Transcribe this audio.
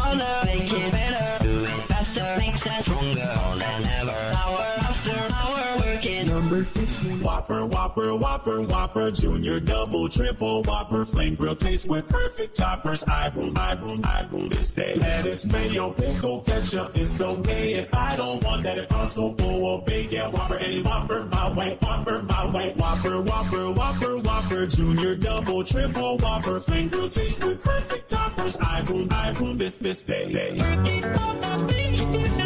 harder, make it better. Do it faster, makes us stronger, more than ever. Hour after hour, working. Number 15. Whopper, Whopper, Whopper, Whopper, Junior, Double, Triple, Whopper, Flame Grill taste with perfect toppers. I boom this day. Lettuce, mayo, pickle, ketchup, it's okay. If I don't want that, it also go a big yeah. Whopper, any Whopper, my way, Whopper, my way. Whopper, Whopper, Whopper, Whopper, Junior, Double, Triple, Whopper, Flame Grill taste with perfect toppers. I boom this day.